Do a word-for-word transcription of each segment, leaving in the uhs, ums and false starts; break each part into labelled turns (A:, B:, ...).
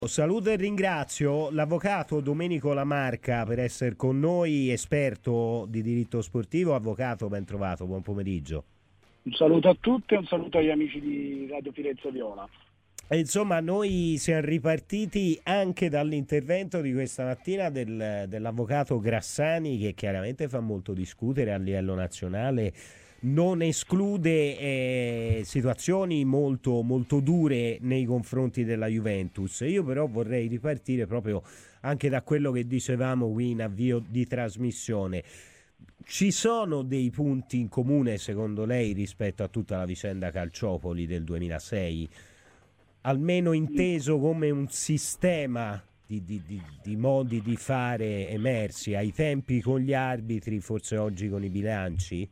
A: Saluto e ringrazio l'avvocato Domenico Lamarca per essere con noi, esperto di diritto sportivo. Avvocato, ben trovato, buon pomeriggio.
B: Un saluto a tutti e un saluto agli amici di Radio Firenze Viola.
A: E insomma, noi siamo ripartiti anche dall'intervento di questa mattina del, dell'avvocato Grassani, che chiaramente fa molto discutere a livello nazionale. Non esclude eh, situazioni molto, molto dure nei confronti della Juventus. Io però vorrei ripartire proprio anche da quello che dicevamo qui in avvio di trasmissione. Ci sono dei punti in comune secondo lei rispetto a tutta la vicenda Calciopoli del duemilasei? Almeno inteso come un sistema di, di, di, di modi di fare emersi ai tempi con gli arbitri, forse oggi con i bilanci?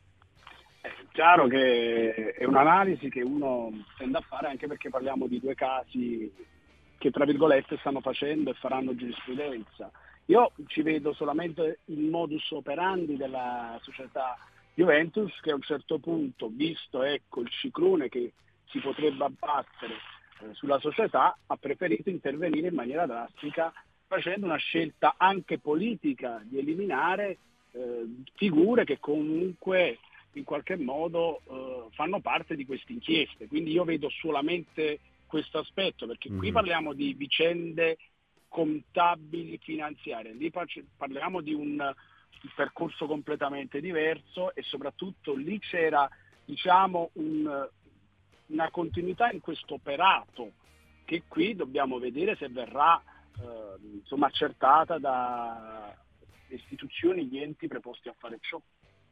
B: Chiaro che è un'analisi che uno tende a fare, anche perché parliamo di due casi che tra virgolette stanno facendo e faranno giurisprudenza. Io ci vedo solamente il modus operandi della società Juventus, che a un certo punto, visto ecco il ciclone che si potrebbe abbattere eh, sulla società, ha preferito intervenire in maniera drastica, facendo una scelta anche politica di eliminare eh, figure che comunque in qualche modo eh, fanno parte di queste inchieste. Quindi io vedo solamente questo aspetto, perché qui parliamo di vicende contabili finanziarie, lì parliamo di un, un percorso completamente diverso, e soprattutto lì c'era diciamo un, una continuità in questo operato che qui dobbiamo vedere se verrà eh, insomma accertata da istituzioni e gli enti preposti a fare ciò.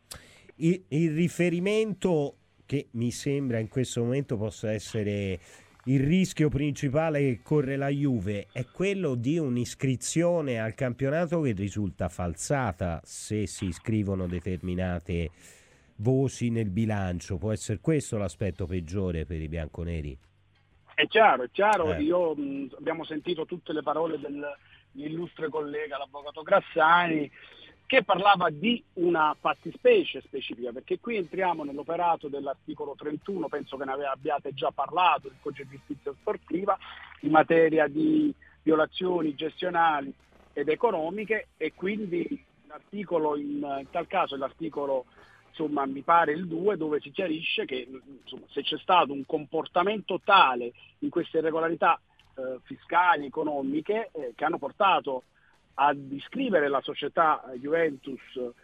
A: Il, il riferimento che mi sembra in questo momento possa essere il rischio principale che corre la Juve è quello di un'iscrizione al campionato che risulta falsata se si iscrivono determinate voci nel bilancio. Può essere questo l'aspetto peggiore per i bianconeri?
B: È chiaro, è chiaro.
A: Eh.
B: Io mh, abbiamo sentito tutte le parole dell'illustre collega, l'avvocato Grassani, che parlava di una fattispecie specifica, perché qui entriamo nell'operato dell'articolo trentuno, penso che ne abbiate già parlato, del Codice di Giustizia Sportiva, in materia di violazioni gestionali ed economiche, e quindi l'articolo, in, in tal caso è l'articolo, insomma, mi pare il due, dove si chiarisce che insomma, se c'è stato un comportamento tale in queste irregolarità eh, fiscali, economiche, eh, che hanno portato ad iscrivere la società Juventus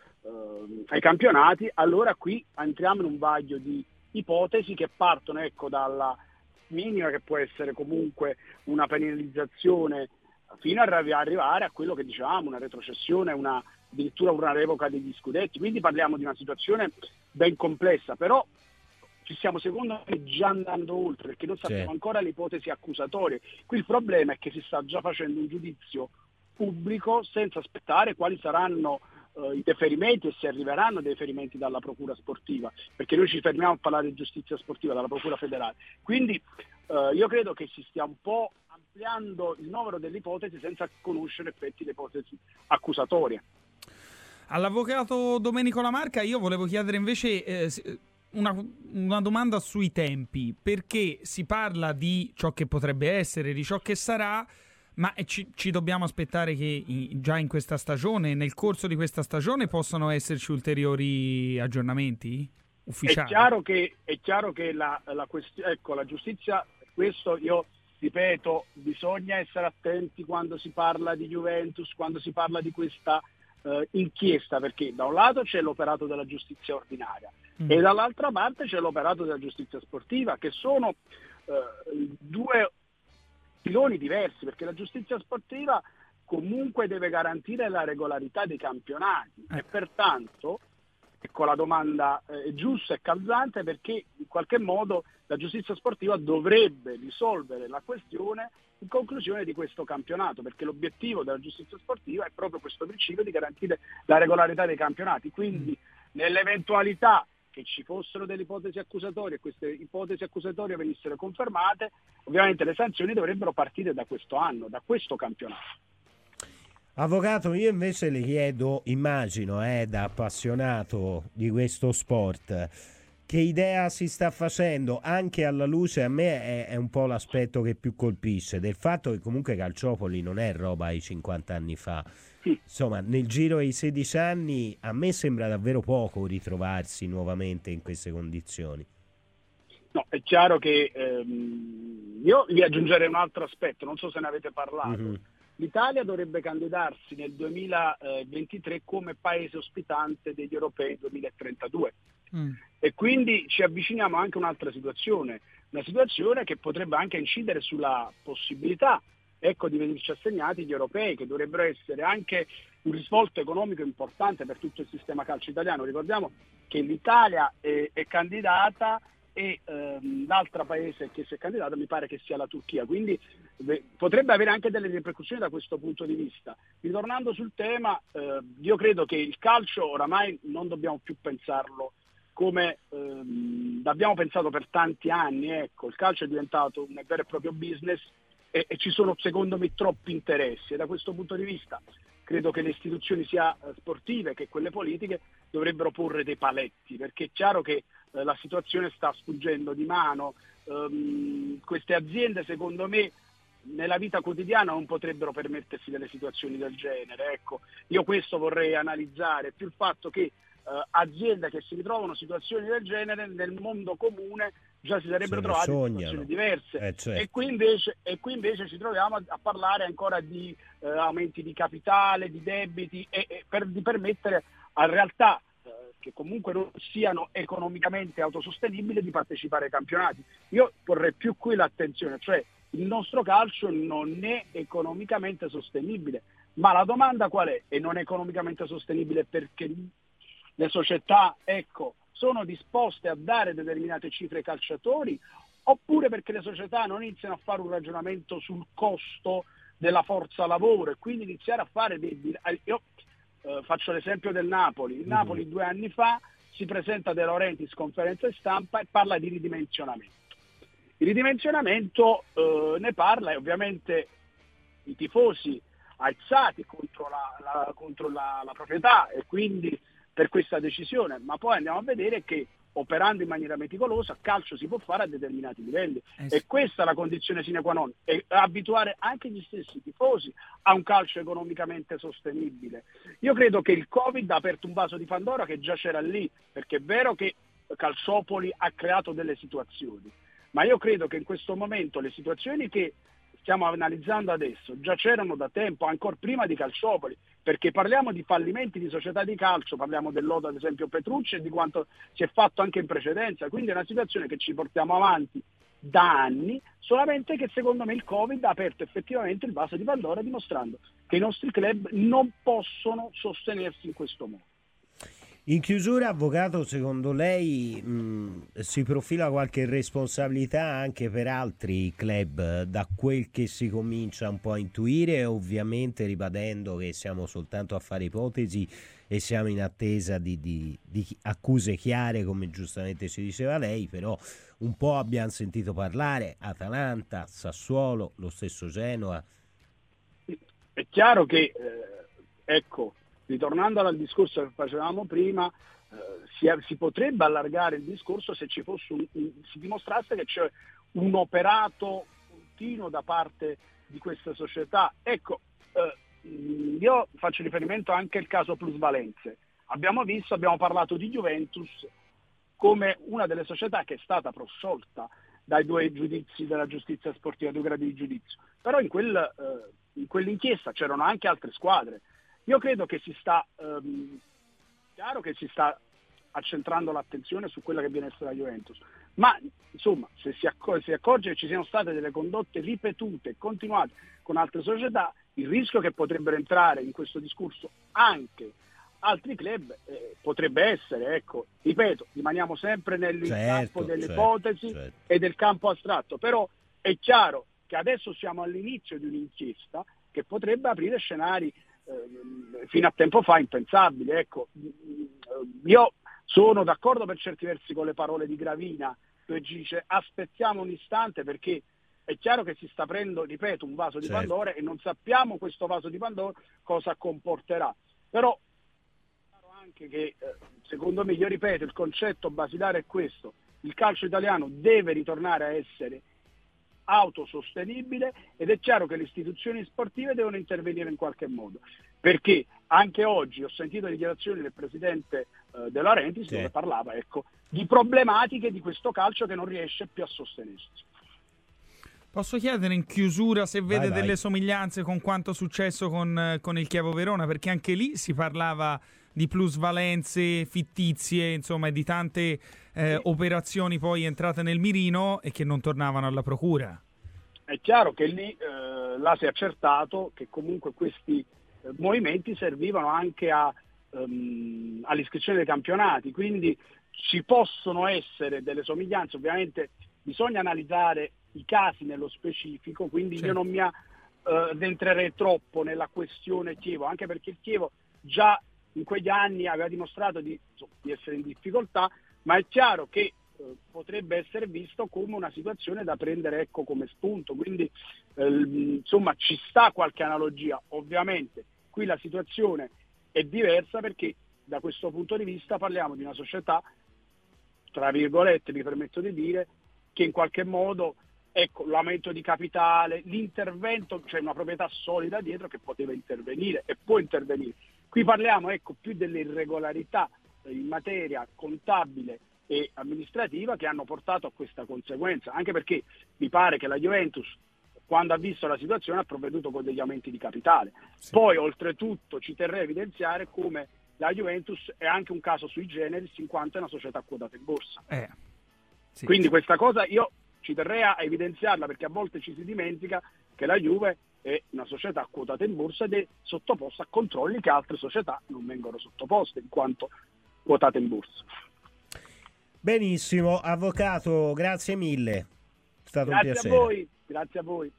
B: eh, ai campionati, allora qui entriamo in un vaglio di ipotesi che partono ecco dalla minima, che può essere comunque una penalizzazione, fino a arrivare a quello che dicevamo, una retrocessione, una, addirittura una revoca degli scudetti. Quindi parliamo di una situazione ben complessa, però ci stiamo secondo me già andando oltre, perché non sappiamo
A: Sì.
B: ancora le ipotesi accusatorie. Qui il problema è che si sta già facendo un giudizio pubblico senza aspettare quali saranno uh, i deferimenti, e se arriveranno dei deferimenti dalla procura sportiva, perché noi ci fermiamo a parlare di giustizia sportiva dalla procura federale. Quindi uh, io credo che si stia un po' ampliando il novero delle ipotesi senza conoscere effetti le ipotesi accusatorie.
C: All'avvocato Domenico Lamarca io volevo chiedere invece eh, una, una domanda sui tempi, perché si parla di ciò che potrebbe essere, di ciò che sarà, ma ci, ci dobbiamo aspettare che in, già in questa stagione, nel corso di questa stagione, possano esserci ulteriori aggiornamenti ufficiali?
B: È chiaro che, è chiaro che la, la, quest- ecco, la giustizia, questo io ripeto, bisogna essere attenti quando si parla di Juventus, quando si parla di questa eh, inchiesta, perché da un lato c'è l'operato della giustizia ordinaria mm. e dall'altra parte c'è l'operato della giustizia sportiva, che sono eh, due piloni diversi, perché la giustizia sportiva comunque deve garantire la regolarità dei campionati eh. e pertanto ecco, la domanda è giusta e calzante, perché in qualche modo la giustizia sportiva dovrebbe risolvere la questione in conclusione di questo campionato, perché l'obiettivo della giustizia sportiva è proprio questo principio di garantire la regolarità dei campionati. Quindi nell'eventualità che ci fossero delle ipotesi accusatorie e queste ipotesi accusatorie venissero confermate, ovviamente le sanzioni dovrebbero partire da questo anno, da questo campionato.
A: Avvocato, io invece le chiedo, immagino, eh, da appassionato di questo sport, che idea si sta facendo, anche alla luce, a me è, è un po' l'aspetto che più colpisce, del fatto che comunque Calciopoli non è roba ai cinquanta anni fa. Insomma, nel giro dei sedici anni a me sembra davvero poco ritrovarsi nuovamente in queste condizioni.
B: No, è chiaro che ehm, io vi aggiungerei un altro aspetto, non so se ne avete parlato. Mm-hmm. L'Italia dovrebbe candidarsi nel duemilaventitré come paese ospitante degli europei duemilatrentadue. Mm. E quindi ci avviciniamo anche a un'altra situazione, una situazione che potrebbe anche incidere sulla possibilità, ecco, di venirci assegnati gli europei, che dovrebbero essere anche un risvolto economico importante per tutto il sistema calcio italiano. Ricordiamo che l'Italia è, è candidata e ehm, l'altro paese che si è candidato mi pare che sia la Turchia, quindi beh, potrebbe avere anche delle ripercussioni da questo punto di vista. Ritornando sul tema, eh, io credo che il calcio oramai non dobbiamo più pensarlo come ehm, l'abbiamo pensato per tanti anni, ecco, il calcio è diventato un vero e proprio business e, e ci sono secondo me troppi interessi, e da questo punto di vista credo che le istituzioni sia sportive che quelle politiche dovrebbero porre dei paletti, perché è chiaro che eh, la situazione sta sfuggendo di mano. Um, queste aziende secondo me nella vita quotidiana non potrebbero permettersi delle situazioni del genere, ecco. Io questo vorrei analizzare, più il fatto che Uh, aziende che si ritrovano situazioni del genere nel mondo comune già si sarebbero trovate in situazioni diverse, eh, certo. e, qui invece, e qui invece ci troviamo a, a parlare ancora di uh, aumenti di capitale, di debiti e, e per di permettere a realtà uh, che comunque non siano economicamente autosostenibili di partecipare ai campionati. Io porrei più qui l'attenzione, cioè il nostro calcio non è economicamente sostenibile, ma la domanda qual è? E non è economicamente sostenibile perché le società, ecco, sono disposte a dare determinate cifre ai calciatori, oppure perché le società non iniziano a fare un ragionamento sul costo della forza lavoro e quindi iniziare a fare dei... Io eh, faccio l'esempio del Napoli. Il Napoli mm-hmm. due anni fa si presenta De Laurentiis conferenza stampa e parla di ridimensionamento. Il ridimensionamento eh, ne parla e ovviamente i tifosi alzati contro la, la, contro la, la proprietà e quindi per questa decisione, ma poi andiamo a vedere che operando in maniera meticolosa calcio si può fare a determinati livelli eh sì. E questa è la condizione sine qua non, e abituare anche gli stessi tifosi a un calcio economicamente sostenibile. Io credo che il Covid ha aperto un vaso di Pandora che già c'era lì, perché è vero che Calciopoli ha creato delle situazioni, ma io credo che in questo momento le situazioni che stiamo analizzando adesso già c'erano da tempo, ancora prima di Calciopoli, perché parliamo di fallimenti di società di calcio, parliamo del lodo ad esempio Petrucci e di quanto si è fatto anche in precedenza, quindi è una situazione che ci portiamo avanti da anni, solamente che secondo me il Covid ha aperto effettivamente il vaso di Pandora dimostrando che i nostri club non possono sostenersi in questo modo.
A: In chiusura, avvocato, secondo lei mh, si profila qualche responsabilità anche per altri club da quel che si comincia un po' a intuire, ovviamente ribadendo che siamo soltanto a fare ipotesi e siamo in attesa di, di, di accuse chiare, come giustamente ci diceva lei, però un po' abbiamo sentito parlare Atalanta, Sassuolo, lo stesso Genoa.
B: È chiaro che, eh, ecco, ritornando al discorso che facevamo prima, eh, si, si potrebbe allargare il discorso se ci fosse un, un, si dimostrasse che c'è un operato continuo da parte di queste società. Ecco, eh, io faccio riferimento anche al caso plusvalenze. Abbiamo visto, abbiamo parlato di Juventus come una delle società che è stata prosciolta dai due giudizi della giustizia sportiva, due gradi di giudizio. Però in, quel, eh, in quell'inchiesta c'erano anche altre squadre. Io credo che si sta, ehm, chiaro che si sta accentrando l'attenzione su quella che viene essere la Juventus, ma insomma se si, accor- si accorge che ci siano state delle condotte ripetute e continuate con altre società, il rischio che potrebbero entrare in questo discorso anche altri club eh, potrebbe essere, ecco, ripeto, rimaniamo sempre nel
A: certo,
B: campo delle
A: certo,
B: ipotesi
A: certo.
B: e del campo astratto, però è chiaro che adesso siamo all'inizio di un'inchiesta che potrebbe aprire scenari fino a tempo fa impensabili. Ecco, io sono d'accordo per certi versi con le parole di Gravina, che dice aspettiamo un istante perché è chiaro che si sta aprendo, ripeto, un vaso di certo. Pandora e non sappiamo questo vaso di Pandora cosa comporterà, però anche che, eh, secondo me, io ripeto, il concetto basilare è questo: il calcio italiano deve ritornare a essere autosostenibile ed è chiaro che le istituzioni sportive devono intervenire in qualche modo, perché anche oggi ho sentito le dichiarazioni del presidente eh, De Laurentiis, sì, dove parlava, ecco, di problematiche di questo calcio che non riesce più a sostenersi.
C: Posso chiedere in chiusura se vede
A: vai, vai.
C: delle somiglianze con quanto successo con, con il Chievo Verona, perché anche lì si parlava di plusvalenze fittizie, insomma, e di tante eh, sì. operazioni poi entrate nel mirino e che non tornavano alla procura.
B: È chiaro che lì eh, là si è accertato che comunque questi eh, movimenti servivano anche a, um, all'iscrizione dei campionati, quindi ci possono essere delle somiglianze. Ovviamente bisogna analizzare i casi nello specifico, quindi certo. io non mi addentrerei eh, troppo nella questione Chievo, anche perché il Chievo già in quegli anni aveva dimostrato di, insomma, di essere in difficoltà, ma è chiaro che eh, potrebbe essere visto come una situazione da prendere, ecco, come spunto, quindi eh, insomma ci sta qualche analogia. Ovviamente qui la situazione è diversa, perché da questo punto di vista parliamo di una società, tra virgolette mi permetto di dire, che in qualche modo, ecco, l'aumento di capitale, l'intervento, cioè una proprietà solida dietro che poteva intervenire e può intervenire. Qui parliamo, ecco, più delle irregolarità in materia contabile e amministrativa che hanno portato a questa conseguenza, anche perché mi pare che la Juventus, quando ha visto la situazione, ha provveduto con degli aumenti di capitale. Sì. Poi oltretutto ci terrei a evidenziare come la Juventus è anche un caso sui generis, in quanto è una società quotata in borsa.
C: Eh, sì.
B: Quindi questa cosa io ci terrei a evidenziarla, perché a volte ci si dimentica che la Juve è una società quotata in borsa ed è sottoposta a controlli che altre società non vengono sottoposte in quanto quotate in borsa.
A: Benissimo, avvocato, grazie mille. È stato
B: grazie
A: un piacere.
B: a voi, grazie a voi.